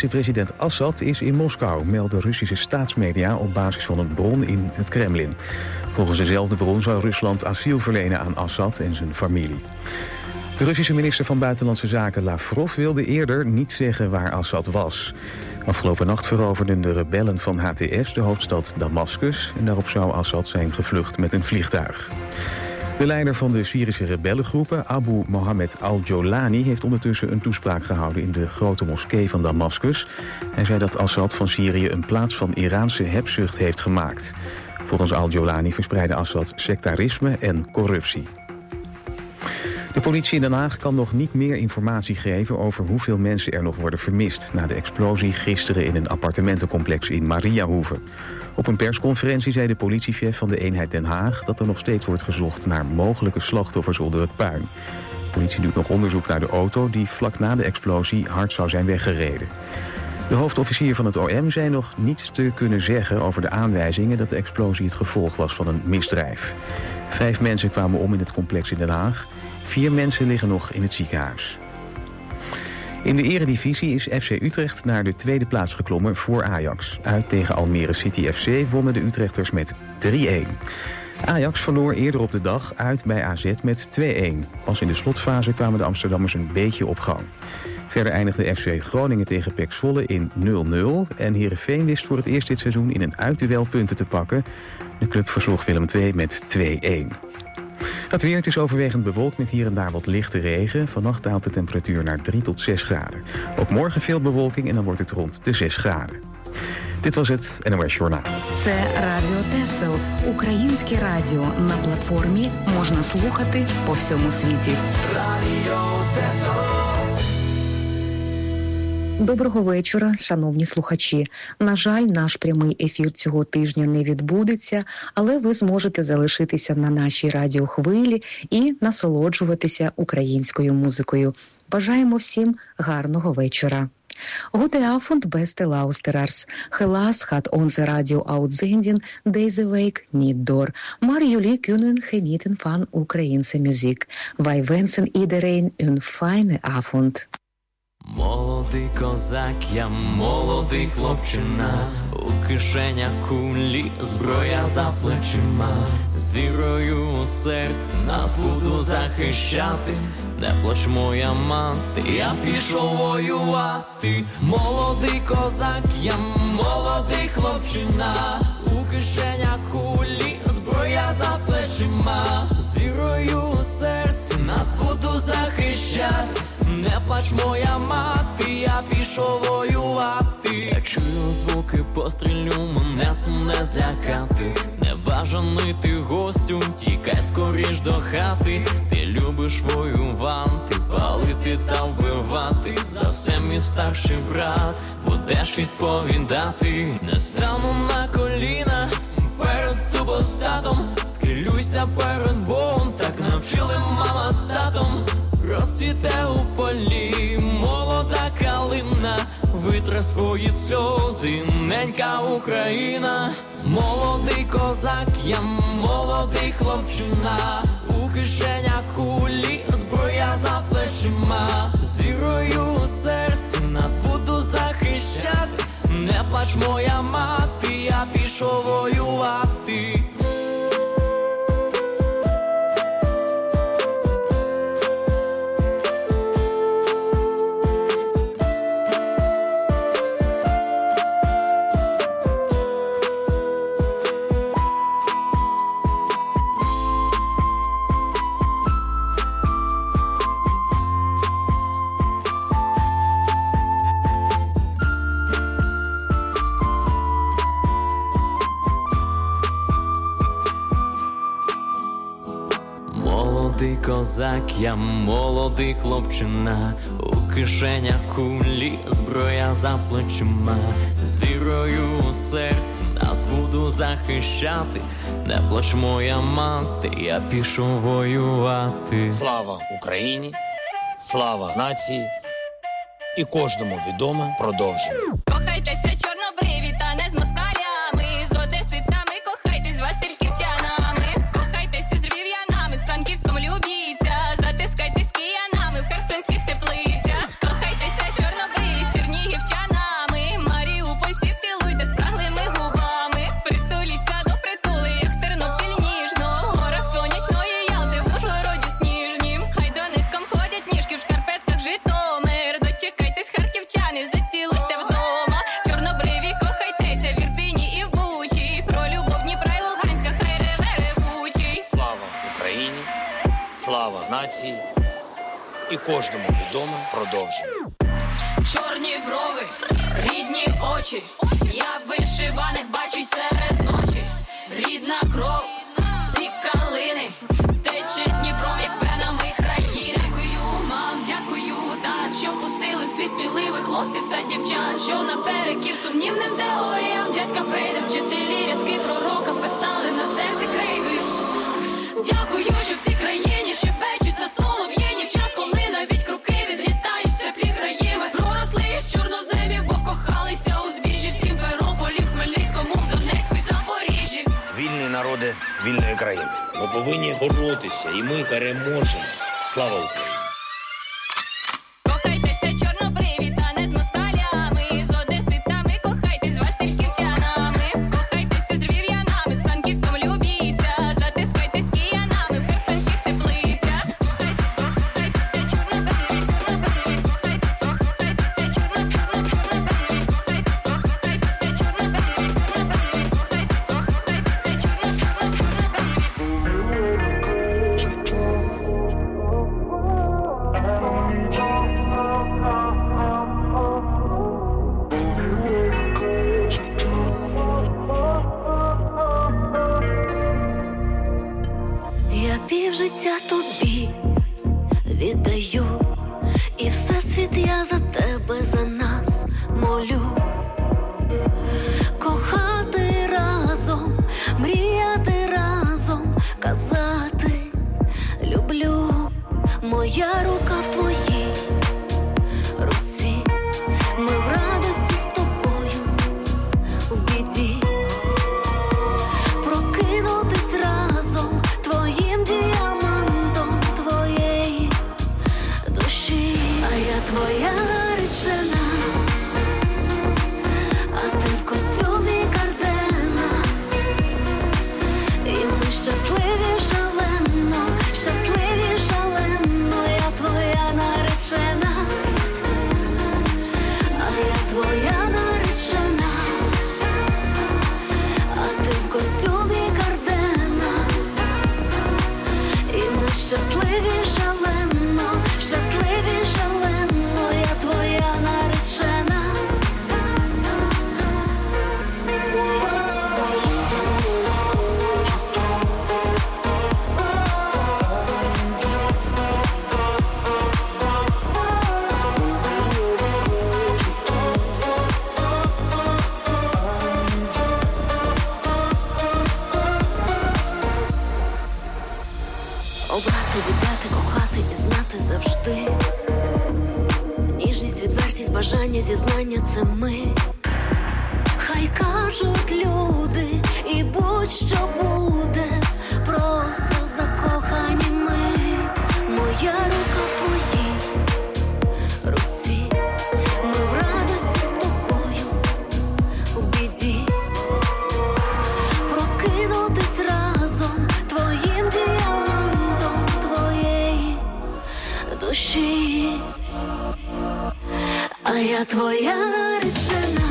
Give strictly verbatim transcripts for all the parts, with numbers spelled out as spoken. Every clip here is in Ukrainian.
Syrische president Assad is in Moskou, melden Russische staatsmedia op basis van een bron in het Kremlin. Volgens dezelfde bron zou Rusland asiel verlenen aan Assad en zijn familie. De Russische minister van Buitenlandse Zaken Lavrov wilde eerder niet zeggen waar Assad was. Afgelopen nacht veroverden de rebellen van H T S de hoofdstad Damascus en daarop zou Assad zijn gevlucht met een vliegtuig. De leider van de Syrische rebellengroepen, Abu Mohammed al-Jolani, heeft ondertussen een toespraak gehouden in de grote moskee van Damascus. Hij zei dat Assad van Syrië een plaats van Iraanse hebzucht heeft gemaakt. Volgens al-Jolani verspreidde Assad sectarisme en corruptie. De politie in Den Haag kan nog niet meer informatie geven over hoeveel mensen er nog worden vermist na de explosie gisteren in een appartementencomplex in Mariahoeve. Op een persconferentie zei de politiechef van de eenheid Den Haag dat er nog steeds wordt gezocht naar mogelijke slachtoffers onder het puin. De politie doet nog onderzoek naar de auto die vlak na de explosie hard zou zijn weggereden. De hoofdofficier van het O M zei nog niets te kunnen zeggen over de aanwijzingen dat de explosie het gevolg was van een misdrijf. Vijf mensen kwamen om in het complex in Den Haag. Vier mensen liggen nog in het ziekenhuis. In de eredivisie is F C Utrecht naar de tweede plaats geklommen voor Ajax. Uit tegen Almere City F C wonnen de Utrechters met drie-een. Ajax verloor eerder op de dag uit bij A Z met twee-een. Pas in de slotfase kwamen de Amsterdammers een beetje op gang. Verder eindigde F C Groningen tegen P E C Zwolle in nul-nul. En Heerenveen wist voor het eerst dit seizoen in een uitduel punten te pakken. De club versloeg Willem twee met twee-een. Het weer, het is overwegend bewolkt met hier en daar wat lichte regen. Vannacht daalt de temperatuur naar drie tot zes graden. Ook morgen veel bewolking en dan wordt het rond de zes graden. Dit was het N O S Journaal. Це Радіо Тесел. Українське радіо на платформі можна слухати по всьому світі. Радіо Тесел. Доброго вечора, шановні слухачі. На жаль, наш прямий ефір цього тижня не відбудеться, але ви зможете залишитися на нашій радіохвилі і насолоджуватися українською музикою. Бажаємо всім гарного вечора. Gute Abend, beste luisteraars. Helaas gaat onze radio-uitzending deze week niet door. Maar jullie kunnen genieten van Oekraïense muziek. Wij wensen iedereen een fijne avond. Молодий козак, я молодий хлопчина, у кишенях кулі, зброя за плечима. З вірою у серці нас буду захищати, не плач моя мати, я пішов воювати. Молодий козак, я молодий хлопчина, у кишенях кулі, зброя за плечима. З вірою у серці нас буду захищати, не плач моя мати, я пішов воювати. Я чую звуки пострілю, мене цим не злякати. Небажаний ти гостю, тікай скоріш до хати. Ти любиш воювати, палити та вбивати. За все мій старший брат, будеш відповідати. Не стану на коліна перед супостатом, схилюйся перед Богом, так навчили мама з татом. Розцвіте у полі молода калина, витре свої сльози ненька Україна. Молодий козак, я молодий хлопчина, у кишенях кулі, зброя за плечима. З вірою у серці нас буду захищати, не плач моя мати, я пішов воювати. Молодий козак, я молодий хлопчина, у кишенях кулі, зброя за плечима. З вірою у серці нас буду захищати, не плач моя мати, я пішов воювати. Слава Україні, слава нації і кожному відоме продовження. Кохайтеся чорнобриві та не з москалями, з одеситами кохайтесь з васильківчанами. Кохайтеся з рів'янами, з Франківськом любіться, затискайтесь з киянами в херсонських теплицях. Кохайтеся чорнобриві з чернігівчанами. і кожному відоме продовження. Чорні брови, рідні очі, я в вишиваних бачусь серед ночі. Рідна кров, всі калини, тече Дніпром, як венами країни. Дякую, мам, дякую, тат, що пустили в світ сміливих хлопців та дівчат, що наперекір сумнівним теоріям дядька Фрейда вчителі рядки пророка писали на серці крейдою. Дякую, що в цій країні шепечуть на солов'їні в час, коли навіть круки відлітають в теплі краї. Ми проросли з чорноземів, бо кохалися у збіжжі в Сімферополі, в Хмельницькому, в Донецьку і Запоріжжі. Вільні народи вільної країни. Ми повинні боротися, і ми переможемо. Слава Україні! Кохайтеся чорнобриві та не з москалями, з одеситами кохайтесь з васильківчанами. Кохайтеся з львів'янами, з Франківськом любіться, затискайтесь з киянами в херсонських теплицях. Кохайтеся чорнобриві, чорнобриві, кохайтеся чорнобриві, кохайтеся чорнобриві, Я півжиття тобі віддаю, і всесвіт я за тебе, за нас молю. Кохати разом, мріяти разом, казати люблю. Моя рука в твоїй руці, ми в радості з тобою, в біді. Прокинутись разом твоїм діамантом твоєї душі. А я твоя наречена, а ти в костюмі Кардена. І ми щасливі шалено, щасливі шалено. Я твоя наречена, а я твоя наречена, а ти в костюмі Кардена. І ми щасливі шалено, щасливі шалено. Я твоя наречена. Обрати, віддати, кохати і знати завжди. Ніжність, відвертість, бажання, зізнання – це ми. Хай кажуть люди, і будь-що буде, просто закохані ми. Моя рука в твоїй руці, ми в радості з тобою, в біді. Прокинутись разом твоїм діамантом твоєї душі. А я твоя наречена,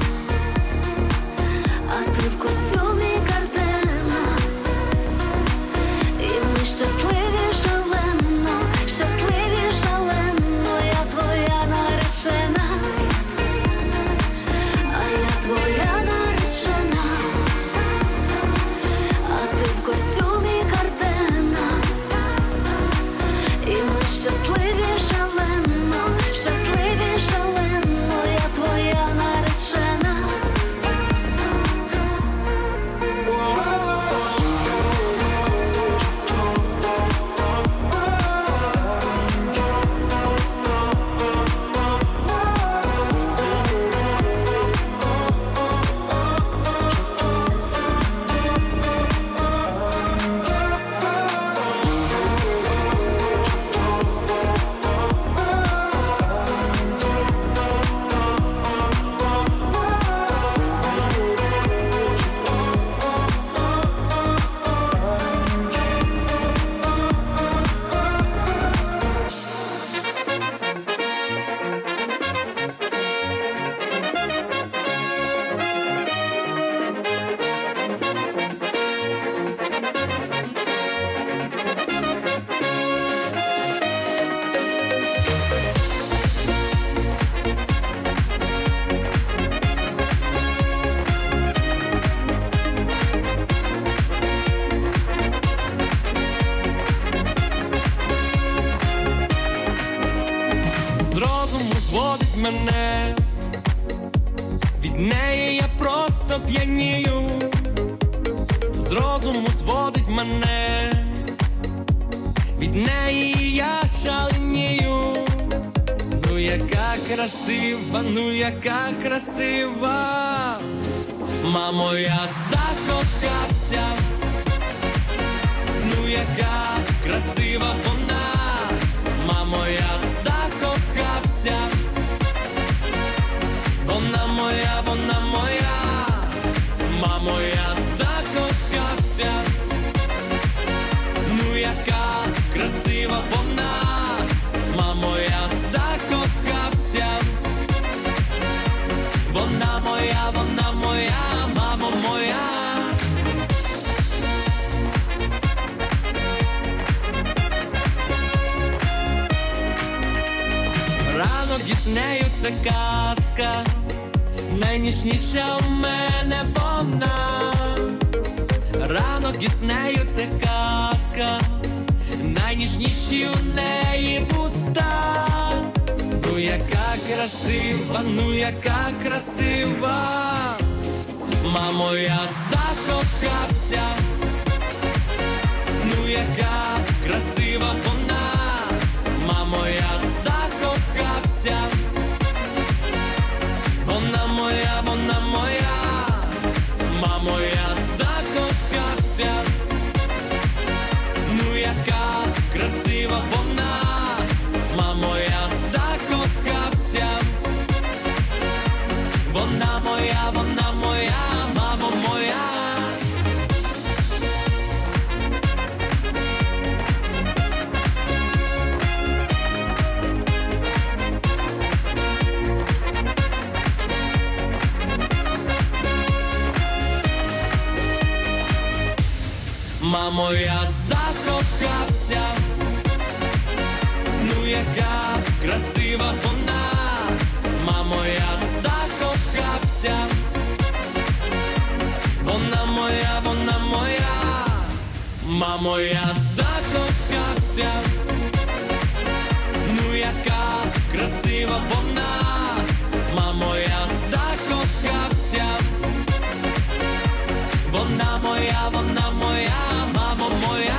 а ти в костюмі Кардена. І ми щасливі шалено, щасливі шалено. Я твоя наречена, а я твоя наречена, а ти в костюмі Кардена. І ми щасливі шалено, щасливі шалено. неї я просто п'янію, з розуму зводить мене, від неї я шаленію. Ну яка красива, ну яка красива, мамо, я закохався. Ну яка красива вона, мамо, я закохався. Вона моя, вона моя, мамо, я закохався. Ну яка красива вона, мамо, я закохався. Вона моя, вона моя, мамо моя. Ранок із нею це казка, найніжніша у мене вона. Ранок із нею це казка, найніжніші у неї вуста. Ну яка красива, ну яка красива, мамо, я закохався. Ну яка красива вона, мамо, я закохався. Вона моя, вона моя, мамо, я закохався. Ну яка красива вона, мамо, я закохався. Вона моя, вона моя, мамо моя. Мамо, я закохався. Ну яка красива вона, мамо, я закохався. Вона моя, вона моя, мамо, я закохався. Ну яка красива вона, мамо, я закохався. Вона моя, вона моя, мамо моя.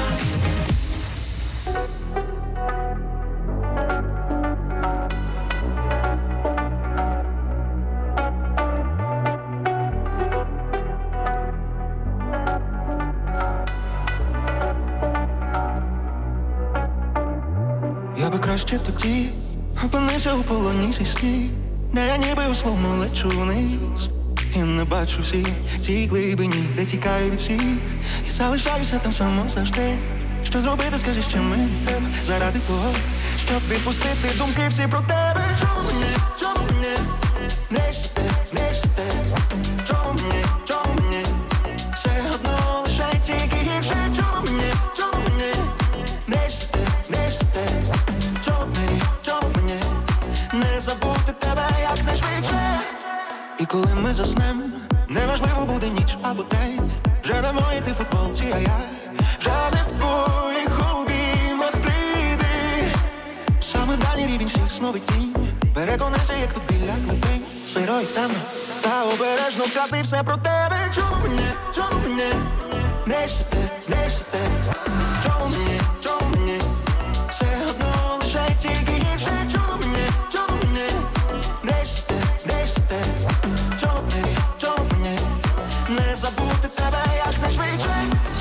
Я би краще тоді опинився у полоні зі сні, де я ніби условно лечу вниз. І не бачу всі цій глибині, де тікаю від всіх, і залишаюся там само завжди. Що зробити, скажи, що мені треба, заради того, щоб відпустити думки всі про тебе. Чому мені, чому мені, не щити, не щити. Чому мені, чому мені, все одно лише тільки гірше. Чому мені, чому мені, не щити, не щити. Чому мені, чому мені, не забути тебе якнайшвидше. І коли ми заснем, неважливо буде ніч або день, вже не в моїй ти футболці, а я вже не в твоїх обіймах. Прийди, саме дальній рівень всіх снов і тінь. Переконайся, як тут біля глибин, сиро і темно, та обережно вкрати все про тебе. Чому мені, чому мені, не щити, не щити. Чому мені, чому мені, все одно лише тільки гірше. Чому мені, чому мені, не щити, не щити. Чому мені, чому мені, не забути тебе якнайшвидше.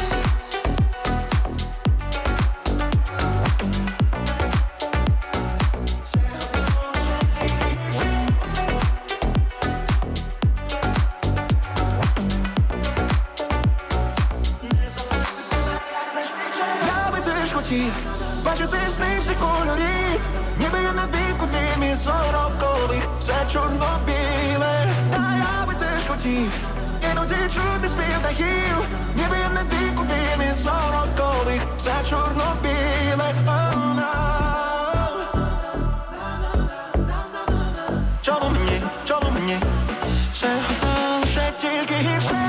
Бачити сни всіх кольорів, ніби я на віку вімі сорокових, все чорно-біле. Та я би теж хотів іноді чути спів дахів, ніби я на віку вімі сорокових, все чорно-біле. Oh, no. Чому мені, чому мені, все одно лише тільки гірше.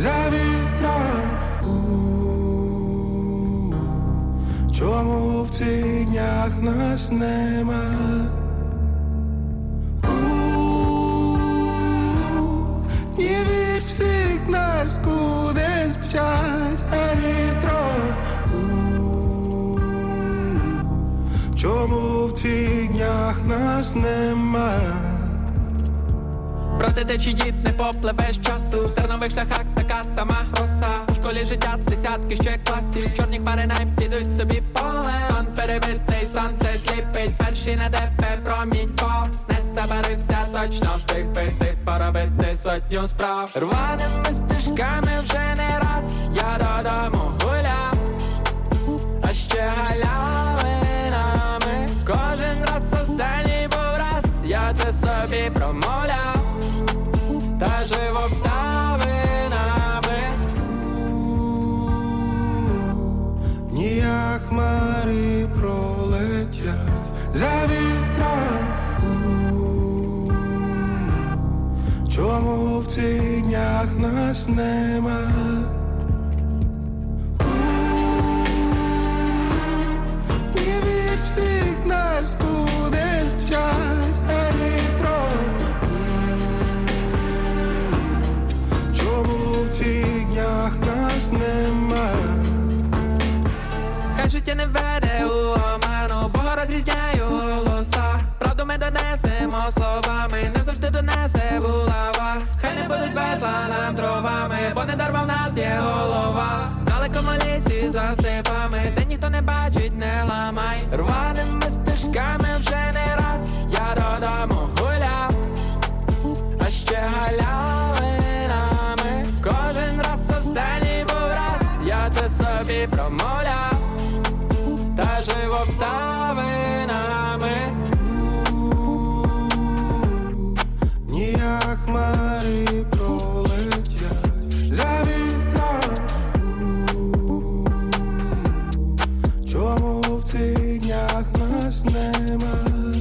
за вітром. Чому в цих днях нас нема? Не вір всіх нас кудись мчать на вітро. Чому в цих днях нас нема? Проти течії не попливеш часу. В тернових шляхах така сама роса. У школі життя десятки ще класів. Чорні хмари не підуть собі поле. Сон перебитий, сонце сліпить. Перший на тебе промінько. Не забарився, точно встиг пити. Поробити сотню справ. Рваними стежками вже не раз я додому гуляв. А ще галявинами кожен раз останній був раз. Я це собі промовляв. Та жив обставинами. Ніяк хмари пролетять за вітром. Чому в цих днях нас нема? Не від всіх нас кудись мчать на вітро. В цих днях нас нема. Хай життя не веде у оману, Бога розрізняю голоса. Правду ми донесемо словами, не завжди донесе булава. Хай не будуть везла нам дровами, бо не дарма в нас є голова. В далекому лісі за степами, де ніхто не бачить, не ламай. Рваними стежками вже не раз я додому гуляв. А ще галявинами кожен раз останній був раз. Я це собі промовляв. Та жив обставинами. Ніяк хмари пролетять за вітром. Чому в цих днях нас нема?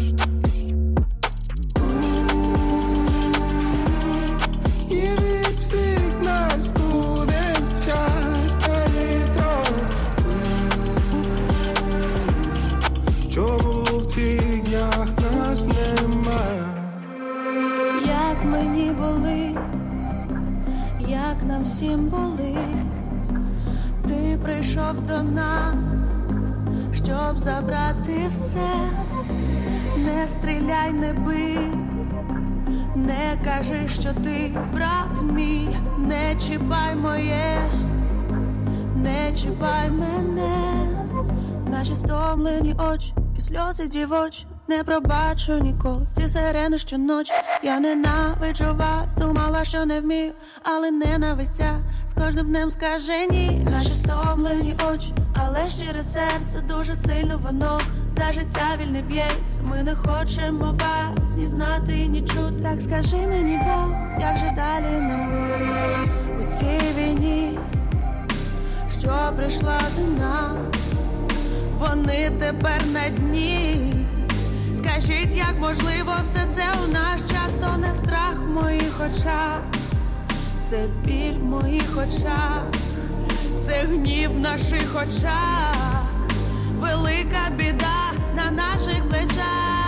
Як мені болить, як нам всім болить. Ти прийшов до нас, щоб забрати все. Не стріляй, не бий, не кажи, що ти брат мій. Не чіпай моє, не чіпай мене. Наші стомлені очі і сльози дівочі. Не пробачу ніколи ці сирени щоночі. Я ненавиджу вас, думала, що не вмію, але ненавистя з кожним днем скаже ні. Наші стомлені очі, але щире серце дуже сильно воно за життя вільне б'ється. Ми не хочемо вас ні знати, ні чути. Так скажи мені, Бог, як же далі нам буде у цій війні, що прийшла до нас. Вони тепер на дні. Скажіть, як можливо все це у наш час? То не страх в моїх очах, це біль в моїх очах, це гнів в наших очах, велика біда на наших плечах.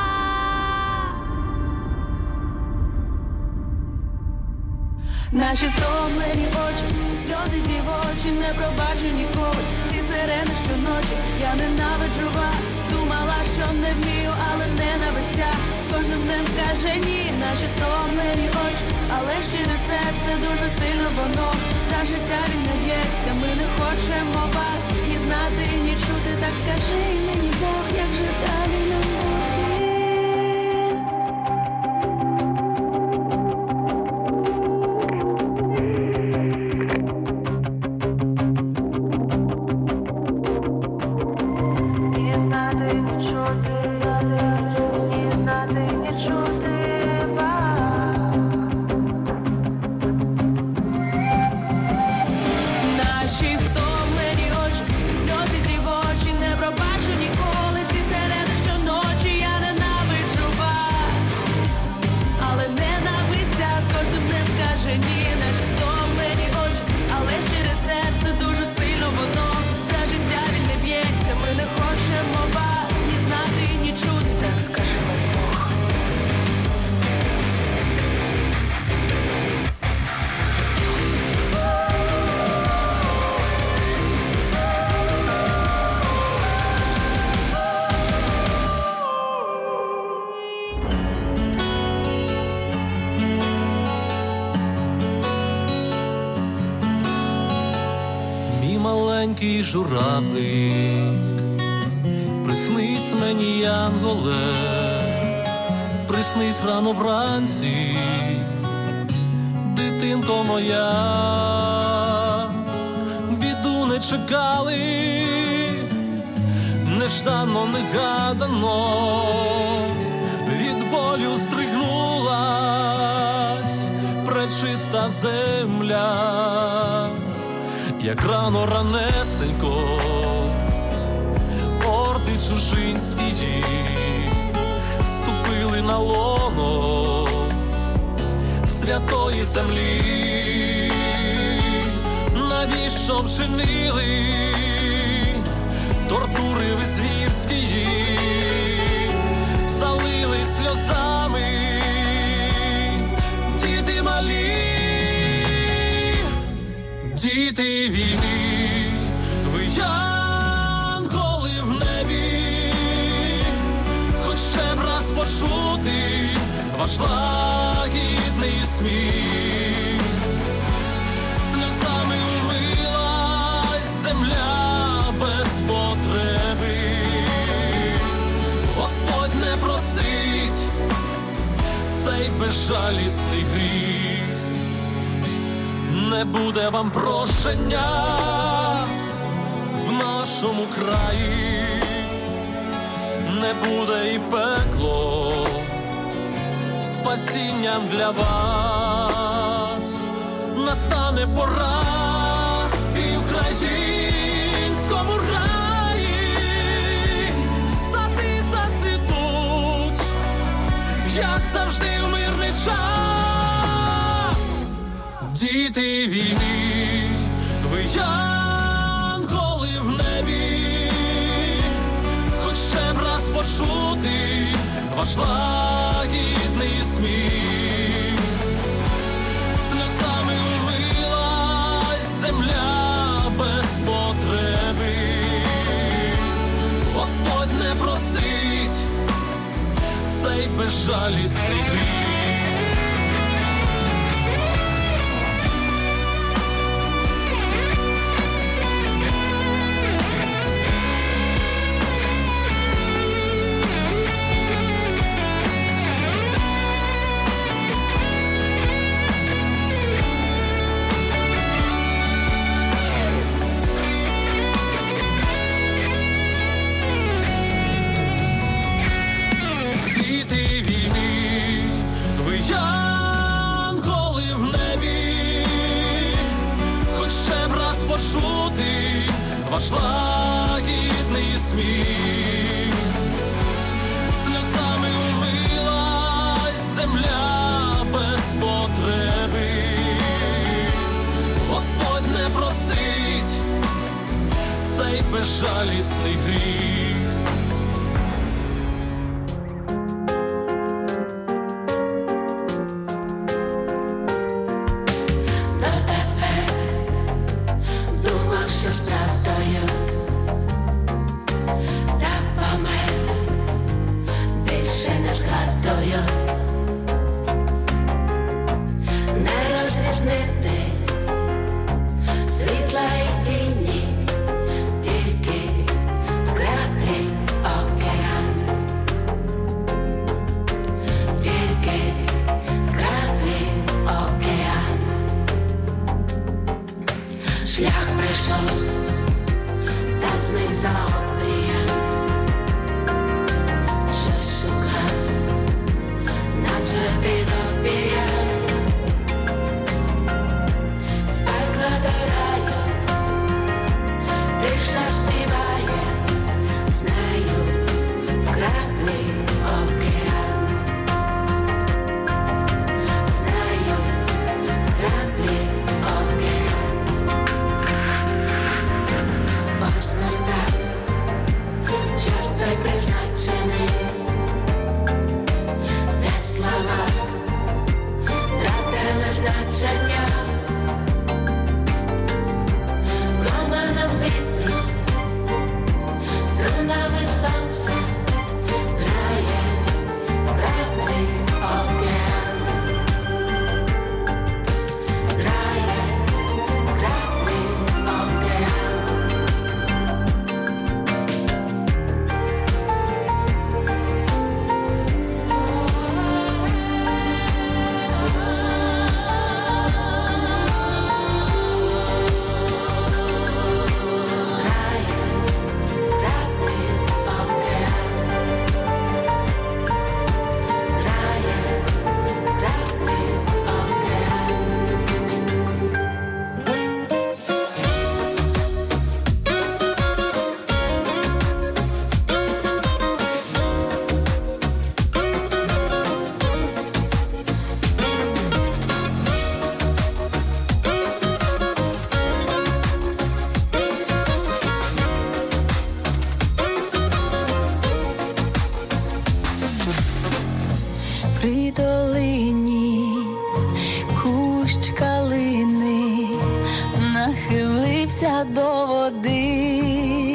Наші стомлені очі, сльози дівочі, не пробачу ніколи ці сирени щоночі. Я ненавиджу вас, думала, що не вмію, але ненавистя з кожним днем скаже ні. Наші стомлені очі, але щире серце дуже сильно воно за життя він не б'ється. Ми не хочемо вас ні знати, ні чути. Так скажи мені, Бог, як же далі нам бути? Наші стомлені очі, сльози дівочі, не пробачу ніколи. маленький журавлик, приснись мені, янголе, приснись рано вранці, дитинко моя. Біду не чекали, неждано, негадано, від болю здригнулась пречиста земля, як рано ранесенько орди чужинські ступили на лоно святої землі. Навіщо вчинили тортури ви звірські, залили сльозами діти малі, діти війни, ви янголи в небі, хоч ще б раз почути ваш лагідний сміх. Сльозами умилась земля без потреби, Господь не простить цей безжалісний гріх. Не буде вам прощення в нашому краї, не буде і пекло спасінням для вас. Настане пора і українському раї сади зацвітуть, як завжди в мирний час. Діти війни, ви янголи в небі, хоч ще б раз почути ваш лагідний сміх. Сльозами умилась земля без потреби, Господь не простить цей безжалісний гріх. Ваш лагідний сміх, сльозами умилась земля без потреби, Господь не простить цей безжалісний гріх. Настав притуляться до води.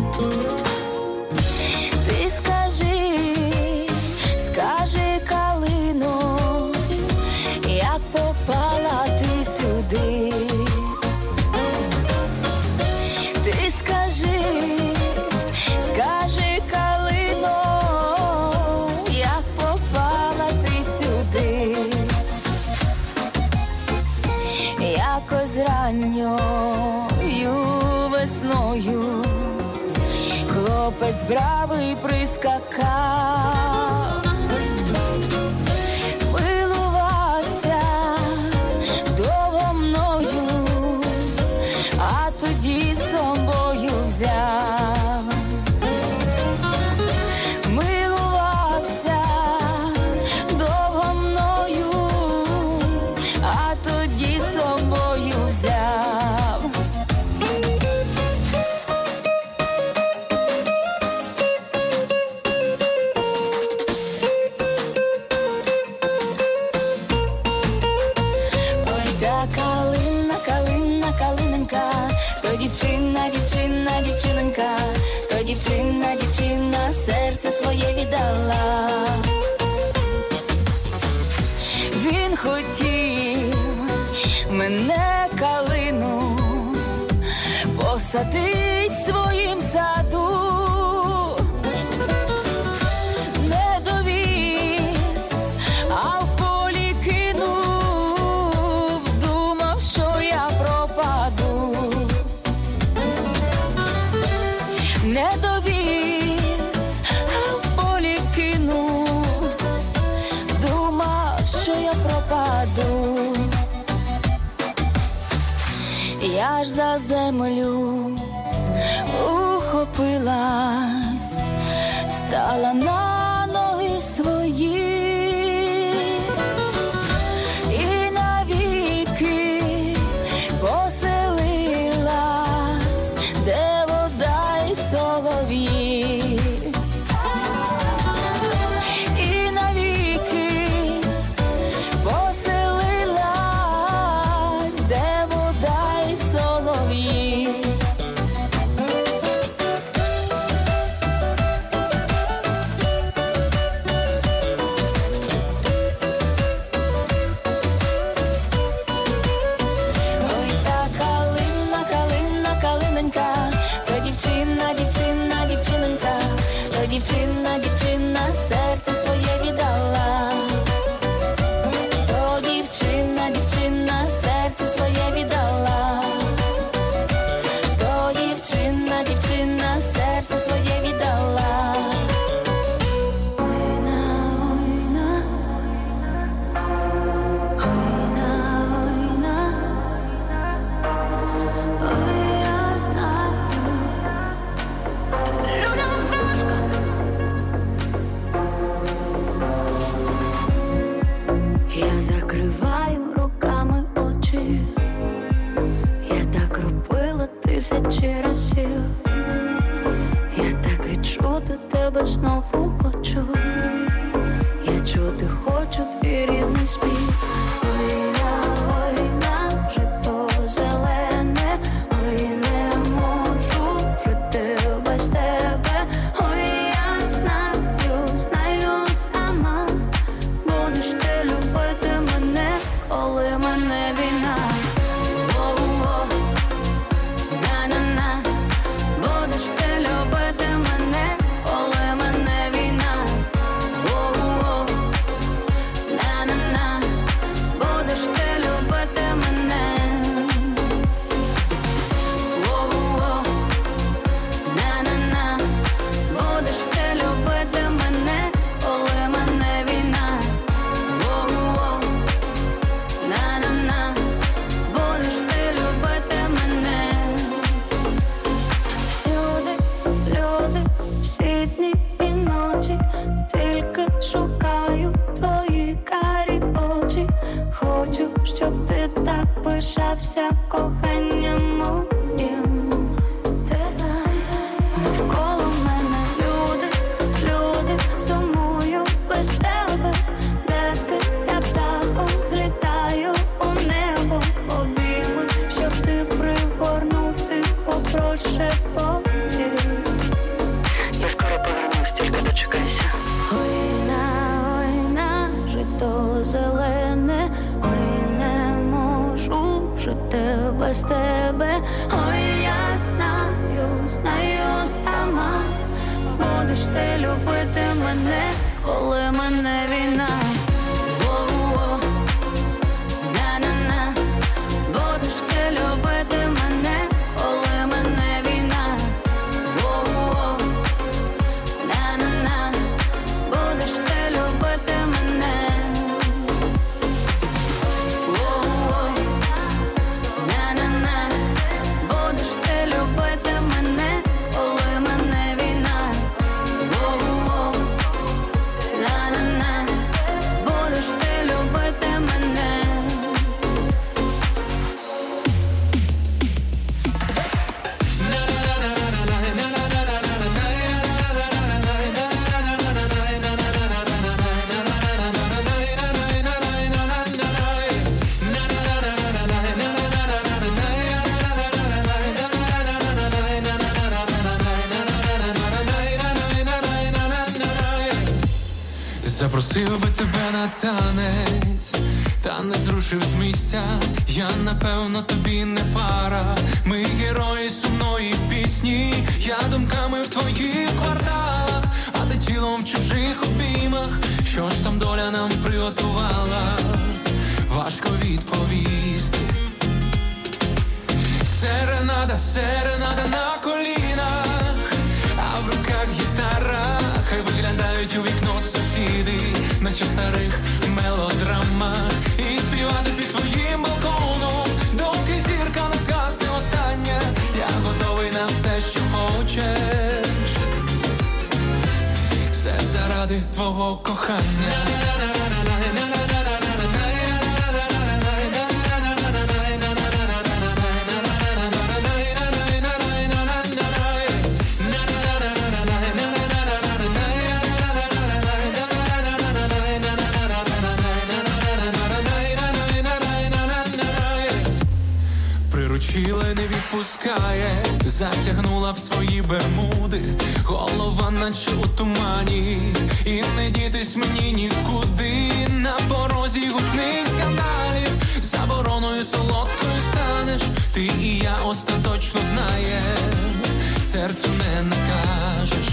Ти скажи, скажи, калино, як попала ти сюди. Ти скажи, скажи, калино, як попала ти сюди. Якось ранньою весною хлопець бравий прискакав, милувався довго мною, а тоді з собою взяв. Милувався довго мною, а тоді з собою взяв. Ой, та калина, калина, калиненька, то дівчина, дівчина, дівчиненька, то дівчина, дівчина, серце своє віддала. Він хотів мене, калину, посадить в своїм саду. Не довіз, а в полі кинув, думав, що я пропаду. Не довіз, а в полі кинув, думав, що я пропаду. Я ж за землю ухопилась, стала на ноги свої і навіки поселилась, де вода й солов'ї. І навіки поселилась, де вода й солов'ї. Ой, та калина, калина, калиненька, то дівчина, дівчина, дівчиненька, то дівчина, дівчина, серце своє віддала. То дівчина, дівчина, серце своє віддала. То дівчина, дівчина, серце своє віддала. Ой на, ой на, ой на, ой на, ой я знаю. Я закриваю руками очі, я так робила тисячі разів, я так відчути тебе знову хочу, я чути хочу твій рідний спів. Ой на, ой на, жито зелене, ой не можу жити без тебе. Ой я знаю, знаю сама, будеш ти любити мене, коли мене війна. О-о-о, на-на-на, будеш ти любити мене, коли мене війна. О-о-о, на-на-на, будеш ти любити мене. О-о-о, на-на-на, будеш ти любити мене, коли мене війна. О-о-о, на-на-на, будеш ти любити мене. Всюди люди, всі дні і ночі, тільки шукаю твої карі очі. Хочу, щоб ти так пишався коханням моїм. Ти знаєш, навколо мене люди, люди, сумую без тебе. Де ти, я птахом злітаю у небо, обійми, щоб ти пригорнув, ти без тебе. Ой, я знаю, знаю сама. Будеш ти любити мене, коли мене війна. Воу-воу, на-на-на. Будеш ти любити мене, коли мене війна. Воу-воу, на-на-на. Будеш ти любити мене. Воу-воу, на-на-на. Будеш ти любити мене, коли мене війна. Воу-воу, на-на-на. Будеш ти любити мене. Запросив би тебе на танець, та не зрушив з місця. Я, напевно, тобі не пара. Ми герої сумної пісні. Я думками в твоїх кварталах, а ти тілом в чужих обіймах. Що ж там доля нам приготувала? Важко відповісти. Серенада, серенада на колінах, а в руках гітара. Хай виглядають у вікно сусіди, наче в старих мелодрамах. І співати під твоїм балконом, доки зірка не згасне остання. Я готовий на все, що хочеш. Все заради твого кохання. Приручила, не відпускає, затягнула в свої бермуди. Голова наче у тумані, і не дітись мені нікуди. На порозі гучних скандалів, забороною солодкою станеш. Ти і я остаточно знаєм, серцю не накажеш.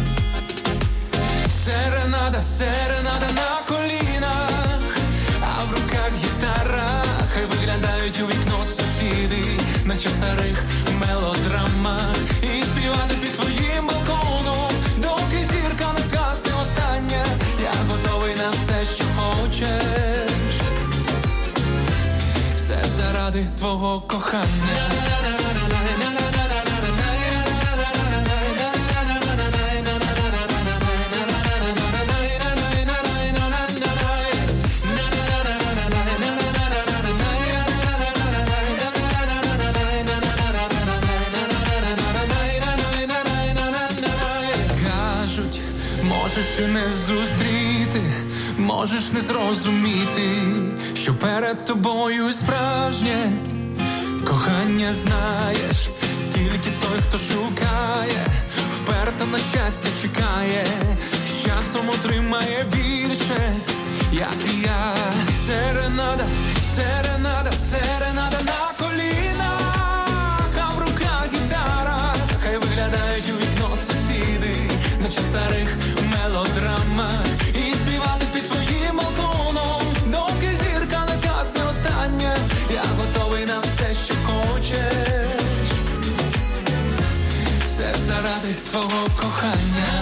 Серенада, серенада на колінах, а в руках гітара. Хай виглядають у вікно сусіди, наче в старих мелодрамах. І співати під твоїм балконом, доки зірка не згасне остання. Я готовий на все, що хочеш. Все заради твого кохання. Можеш і не зустріти, можеш не зрозуміти, що перед тобою справжнє кохання, знаєш. Тільки той, хто шукає, вперто на щастя чекає, з часом отримає більше, як і я. Серенада, серенада, серенада на колінах, а в руках гітара. Хай виглядають у вікно сусіди, наче в старих мелодрамах. І співати під твоїм балконом, доки зірка не згасне остання. Я готовий на все, що хочеш. Все заради твого кохання.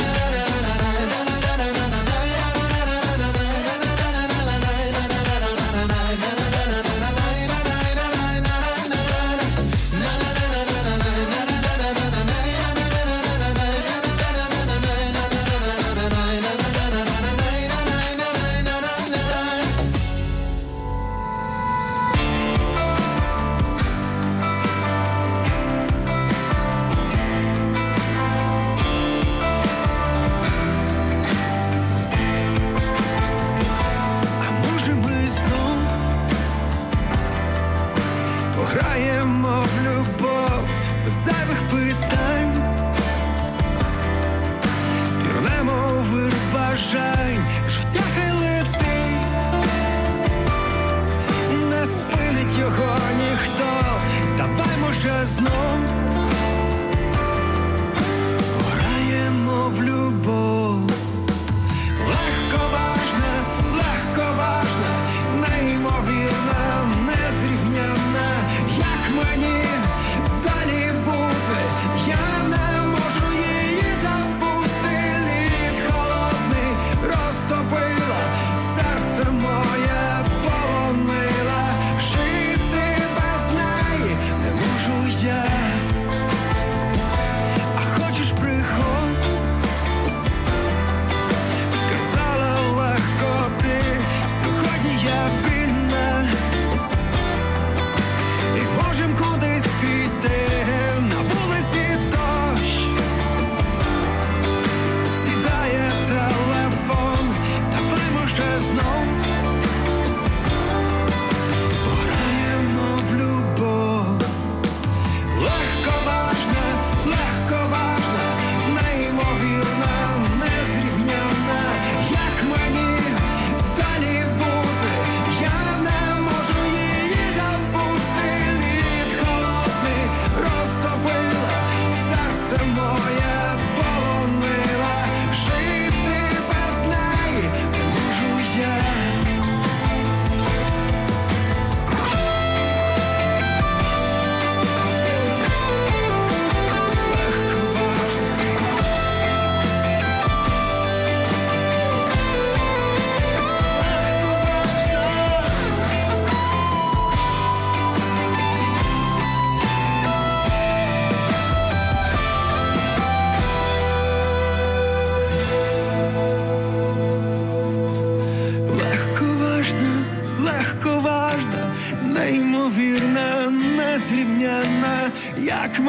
Граємо в любов без зайвих питань, пірнемо у вир бажань, життя хай летить, не спинить його ніхто. Давай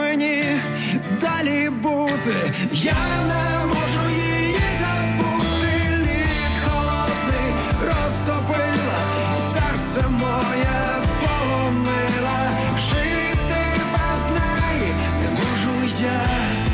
мені далі бути? Я не можу її забути. Лід холодний розтопила, серце моє полонила. Жити без неї не можу я.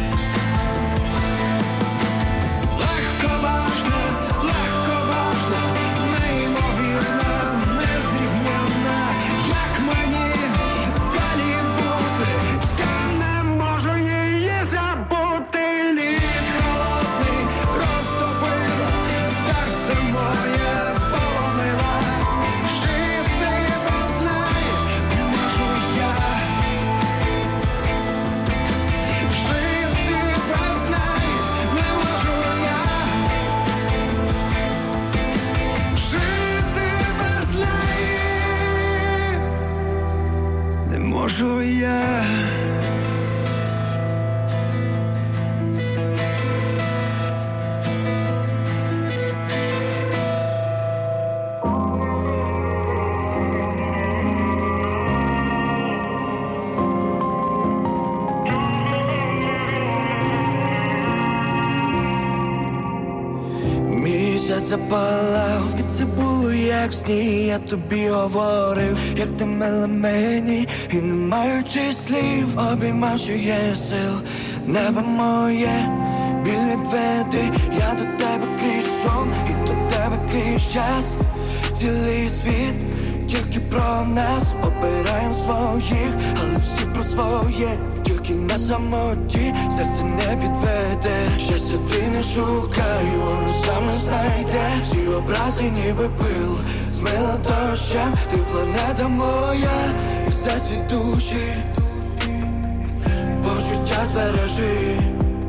Легковажна, легковажна, неймовірна, незрівняна. Як мені далі бути? Я не можу її забути. Лід холодний розтопила, серце моє полонила. Жити без неї не можу я. Жити без неї не можу я. Жити без неї не можу я. Місяць запалав, і це було як в сні. Я тобі говорив, як ти мила мені, і не маючи слів, обіймав, що є сил. Небо моє, біль відведи, я до тебе крізь сон, і до тебе крізь час. Цілий світ тільки про нас, обираєм своїх, але всі про своє. Тільки на самоті, серце не підведе. Щастя ти не шукай, воно саме знайде. Всі образи ніби пил, змила дощем. Ти планета моя, і все світ душі. Почуття збережи.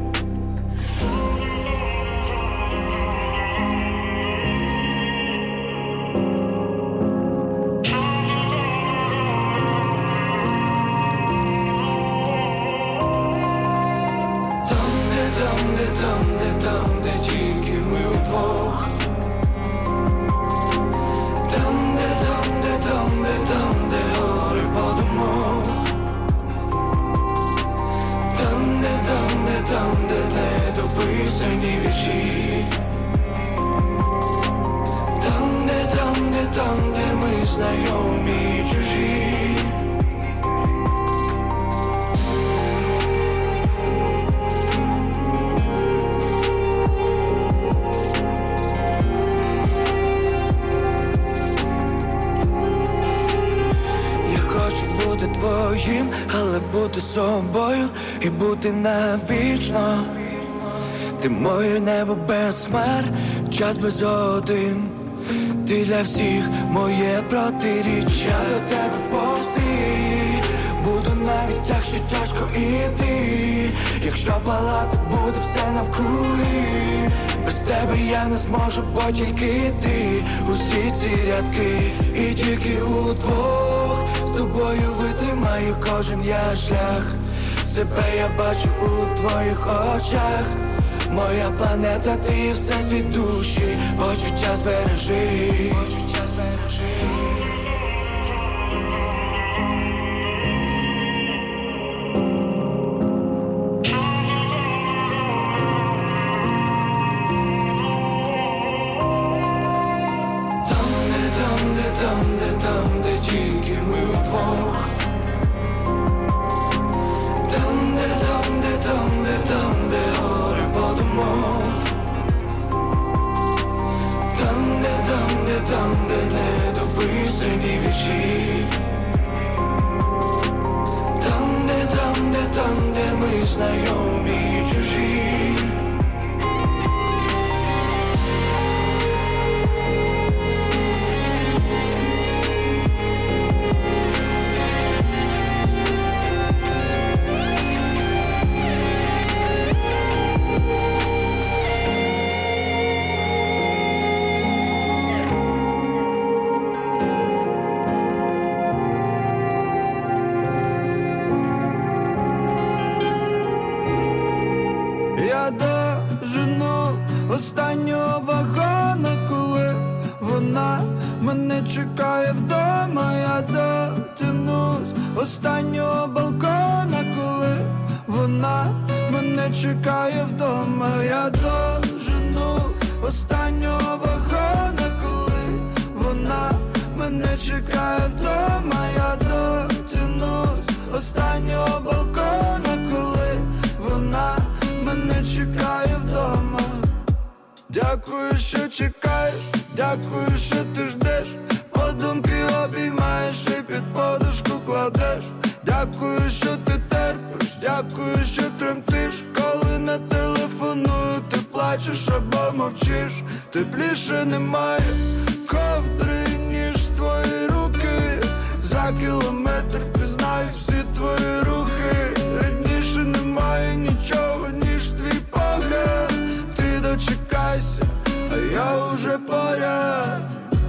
Знайомі і чужі. Я хочу бути твоїм, але бути собою і бути навічно. Ти моє небо без хмар, час без один. Ти для всіх моє протиріччя. До тебе повсти буду навіть якщо тяжко іти. Якщо палати буде все навкруги. Без тебе я не зможу, бо тільки ти. Усі ці рядки і тільки удвох. З тобою витримаю кожен я шлях. Себе я бачу у твоїх очах. Моя планета, ти все світ душі. Почуття збережи. Почуття збережи. Там, де, там, де, там, де, там, де тільки ми удвох. Там, де, там, де, там, де, там, де там, де, там, де, там, де не дописані вірші. Там, де, там, де, там, де ми знайомі і чужі. Я дожену останнього вагона, коли вона мене чекає вдома. Я дотянусь останнього балкона, коли мене чекає вдома. Я дожену останнього вагона, коли вона мене чекає вдома. Я дотянусь останнього балкона, коли вона мене чекає вдома. Дякую, що чекаєш, дякую, що ти ждеш, подумки обіймаєш і під подушку кладеш. Дякую, що ти терпиш, дякую, що тремтиш, коли не телефоную, ти плачеш або мовчиш. Тепліше немає ковдри, ніж твої руки. За кілометр впізнаю всі твої рухи. Рідніше немає нічого, ніж твій погляд. Ти дочекайся, а я уже поряд.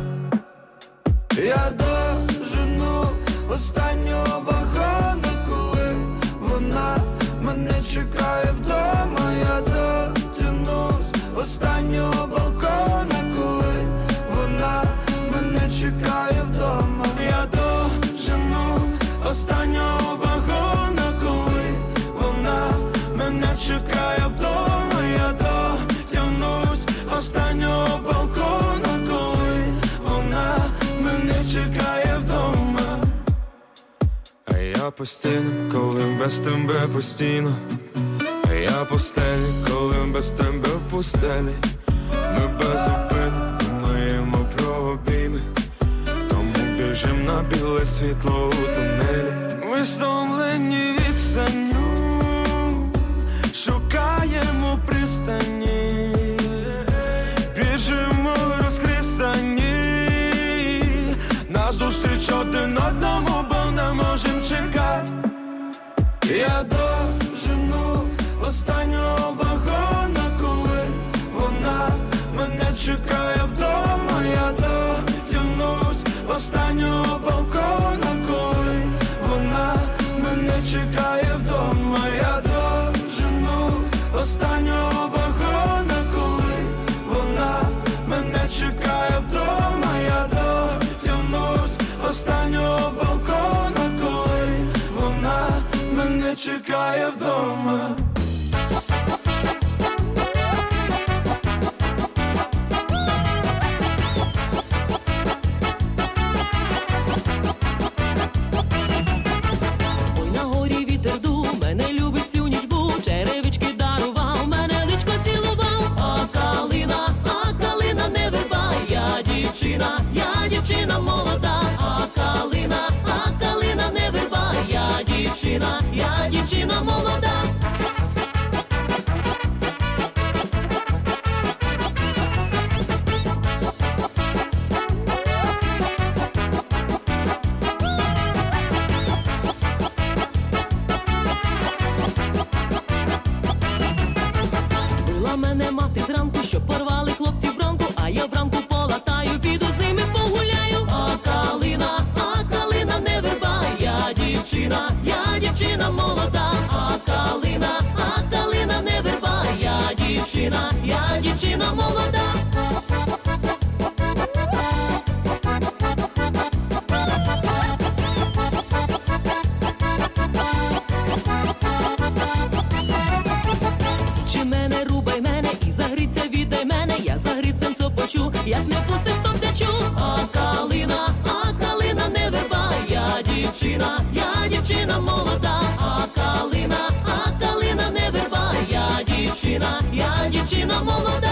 Я дожену останнього вагона, коли вона мене чекає вдома. Я дотянусь останнього балкона, коли вона мене чекає вдома. Я дожену останнього вагона, коли вона мене чекає вдома. Я дотягнусь останнього балкона, коли вона мене чекає вдома. А я постійно, коли без тебе постійно. А я по стелі, коли без тебе в пустелі. Ми безупинно думаємо про обійми, тому біжим на біле світло у тунелі. Ми стомлені відстанню, шукаємо пристані, біжимо розхристані, назустріч один одному, бо не можем чекати. Я дожену останнього вагона, коли вона мене чекає вдома. Я дотягнусь останнього балкона, коли вона мене чекає вдома. Я дожену останнього вагона, коли вона мене чекає вдома. Я дотягнусь останнього балкона, коли вона мене чекає вдома. Ой, на горі вітер дув, мене любить всю ніч був, черевички дарував, мене личко цілував. А калина, а калина не верба, я дівчина, я дівчина молода. А калина, а калина не верба, я дівчина, я дівчина молода. Била мене мати зранку, що порвали хлопці вранку, а я вранку полатаю, піду з ними погуляю. А калина, а калина не верба, я дівчина, я дівчина молода. А калина, а калина не верба, я дівчина, я дівчина молода. Січи мене, рубай мене і загріться, віддай мене, я за грицем сопочу, як не пустиш, то втечу. А калина, а калина не верба, я дівчина, я дівчина молода. А калина, а калина не верба, я дівчина, я дівчина молода.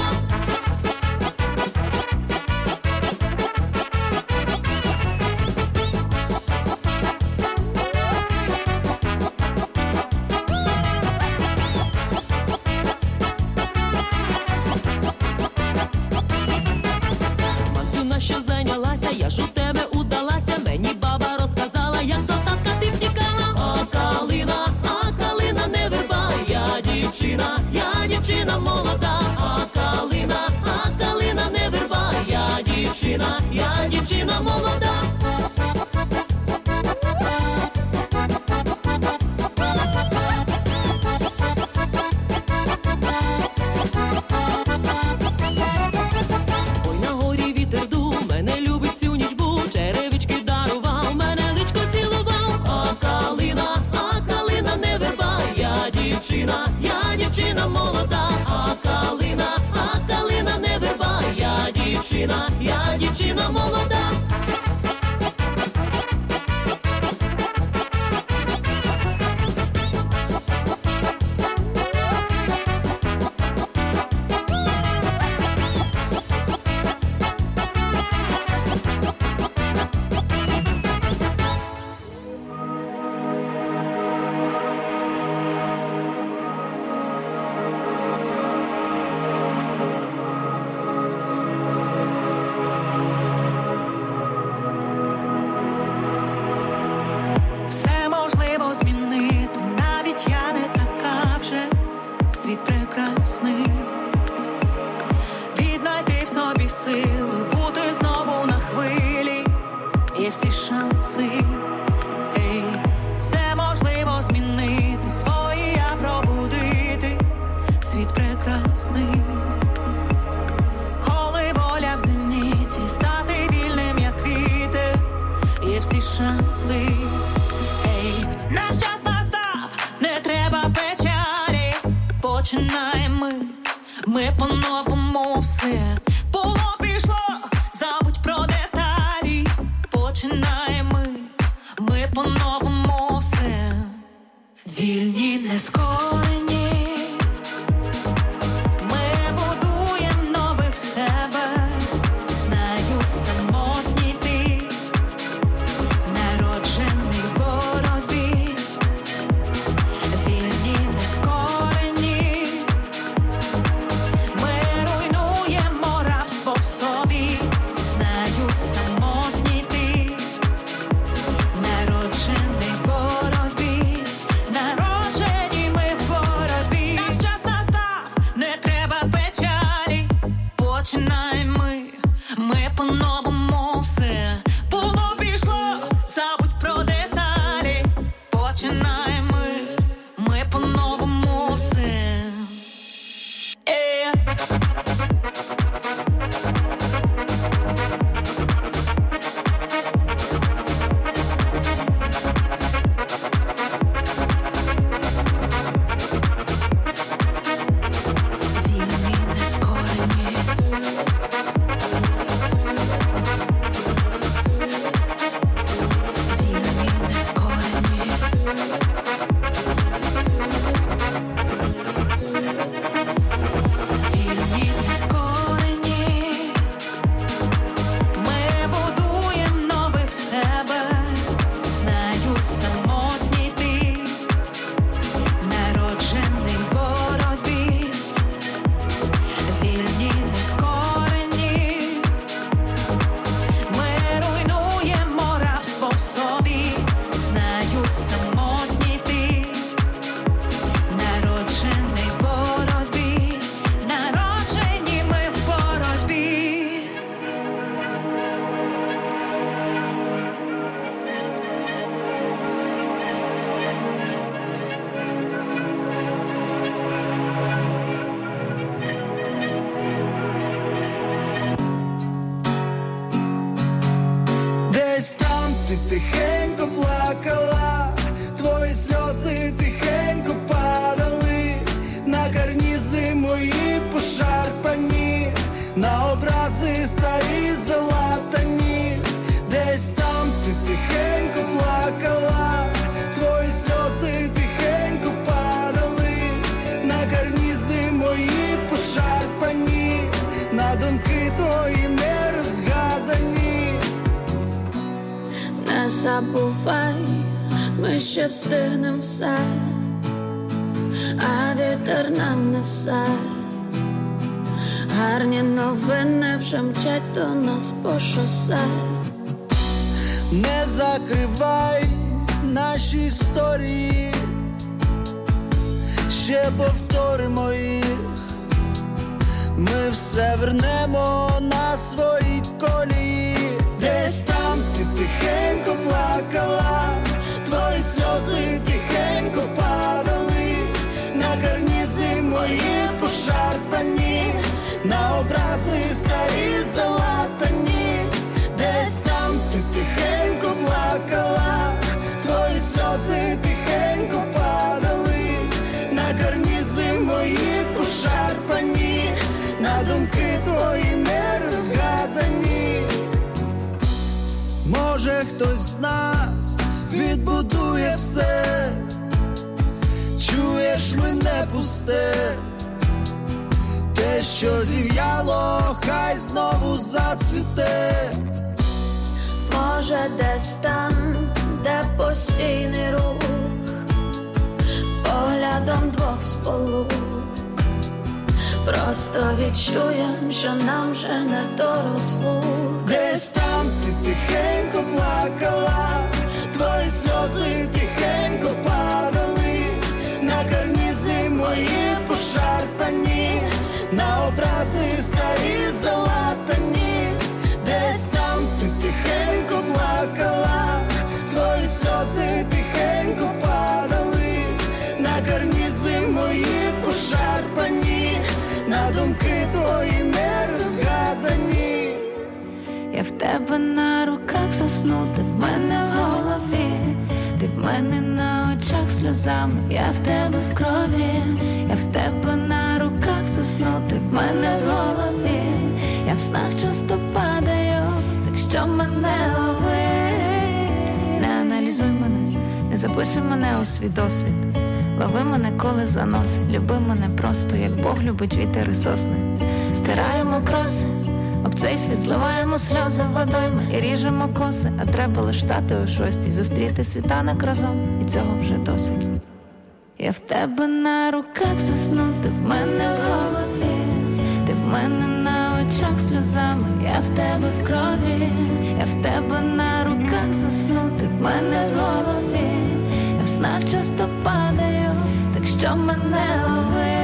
Манцюна, що зайнялася, я ж у тебе удалася, мені баба розказала, як до татка ти втікала. А калина, а калина не верба, я дівчина, я дівчина молода. А калина, а калина не верба, я дівчина, я дівчина молода. Ой, на горі вітер дув, мене любить всю ніч був, черевички дарував, мене личко цілував. А калина, а калина не верба, я дівчина, я дівчина дівчина молода, а калина, а калина не верба, я дівчина, я дівчина молода. Віднайти в собі сили, бути знову на хвилі, є всі шанси. Ей, все можливо змінити, свої я пробудити, світ прекрасний. Коли воля в зеніті, стати вільним, як вітер, є всі шанси. Ей, наш час настав, не треба печалі, починаємо ми. Ми по-новому все було, пішло, забудь про деталі. Починаємо ми, ми по-новому все. Вільні, нескорені, ми будуємо нових себе. Знаю, самотній ти, народжений в боротьбі. Вільні, нескорені, починаємо ми, ми по-новому все було, пішло, забудь про деталі. Починаємо ми, ми по-новому все. Е. Тихенько плакала, твої сльози тихенько падали на карнізи мої пошарпані, на образи старі залатані. Десь там ти тихенько плакала, твої сльози тихенько падали на карнізи мої пошарпані, на думки твої нерозгадані. Не забувай, ми ще встигнем все, а вітер нам несе. Гарні новини вже мчать до нас по шосе. Не закривай наші історії, ще повторимо їх. Ми все вернемо на свої колії. Десь там ти тихенько плакала, твої сльози тихенько падали на карнізи мої пошарпані, на образи старі залатані. Десь там ти тихенько плакала, твої сльози тихенько падали на карнізи мої ще хтось з нас відбудує все. Чуєш мене пусте, те, що зів'яло, хай знову зацвіте. Може десь там, де постійний рух, поглядом двох сполук, просто відчуєм, що нам вже не до розлук. Десь там ти тихенько плакала, твої сльози тихенько падали на карнізи мої пошарпані, на образи старі залатані. Десь там ти тихенько плакала, твої сльози тихенько падали на карнізи мої пошарпані, на думки твої нерозгадані. Я в тебе на руках засну, ти в мене в голові, ти в мене на очах сльозами, я в тебе в крові. Я в тебе на руках засну, ти в мене в голові, я в снах часто падаю, так що мене лови. Не аналізуй мене, не запиши мене у свій досвід, лови мене, коли заносить, люби мене просто, як Бог любить вітер і сосни. Стираємо кроси, об цей світ зливаємо сльози водойми і ріжемо коси, а треба лиш стати о шостій, зустріти світанок разом, і цього вже досить. Я в тебе на руках засну, ти в мене в голові, ти в мене на очах сльозами, я в тебе в крові. Я в тебе на руках засну, ти в мене в голові, я в снах часто падаю, так що мене лови.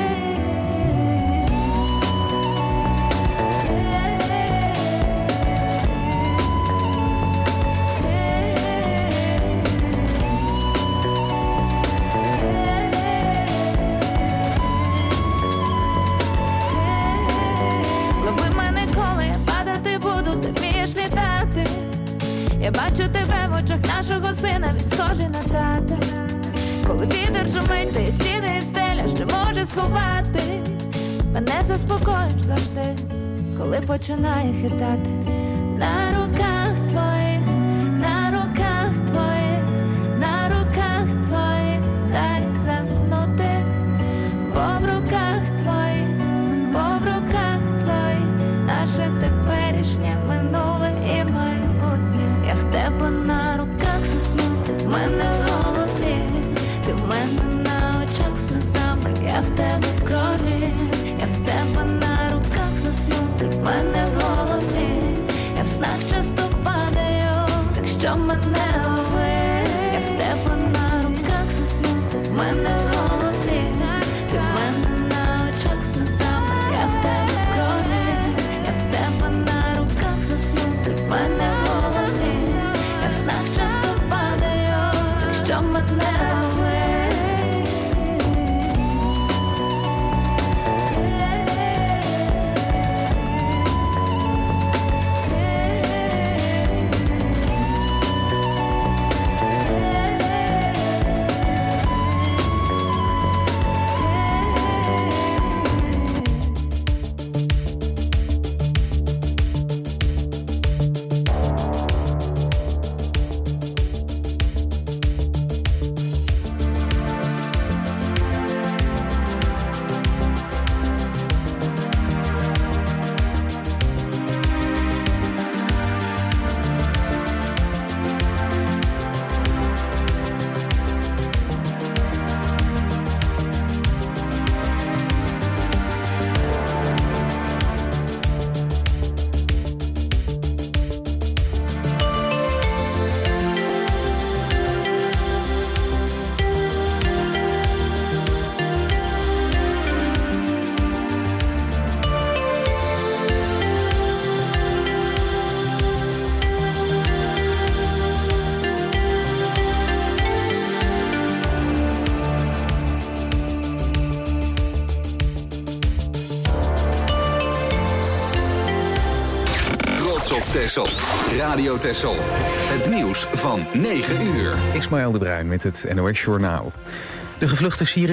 Я бачу тебе в очах нашого сина, він схожий на тата. Коли вітер шумить, ти стіни і стеля, що може сховати. Мене заспокоїш завжди, коли починає хитати. На руках твоїх, на руках твоїх, на руках твоїх, дай заснути. Бо в руках твоїх, бо в руках твоїх, наше теперішнє, минуле і майбутнє. Я в тебе на руках засну, ти в мене в голові, ти в мене на очах сльозами, я в тебе в крові. Я в тебе на руках засну, ти в мене в голові, я в снах часто падаю, так що мене лови. Я в тебе на руках засну, ти в мене в голові, ти в мене на очах сльозами, я в тебе в крові. Я в тебе на руках засну, ти в мене в голові, я в снах часто падаю, так що мене лови. Texel. Radio Texel. Het nieuws van negen uur. Ismaël de Bruin met het N O S Journaal. De gevluchte Syriërs